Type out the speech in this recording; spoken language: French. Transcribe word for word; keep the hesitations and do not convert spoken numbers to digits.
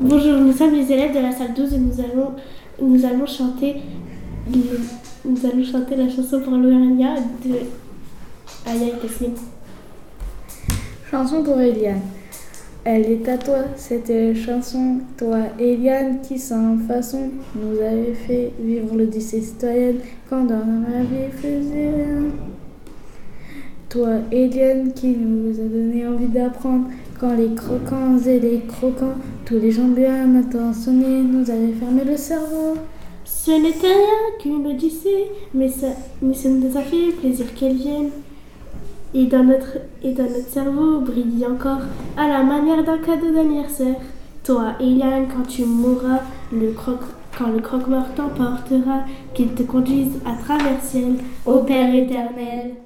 Bonjour, nous sommes les élèves de la salle douze et nous allons, nous allons, chanter, nous allons chanter la chanson pour Lorena de Aya et Taslim. Chanson pour Eliane. Elle est à toi, cette chanson. Toi, Eliane, qui sans façon nous avait fait vivre le lycée citoyenne quand dans la vie faisait rien. Toi, Eliane, qui nous a donné envie d'apprendre quand les croquants et les croquants, tous les gens bien attentionnés nous avaient fermé le cerveau. Ce n'était rien qu'une odyssée, mais ça, mais ça nous a fait plaisir qu'elle vienne. Et dans, notre, et dans notre cerveau brille encore à la manière d'un cadeau d'anniversaire. Toi, Eliane, quand tu mourras, le croque, quand le croque-mort t'emportera, qu'il te conduise à travers ciel, au Père éternel.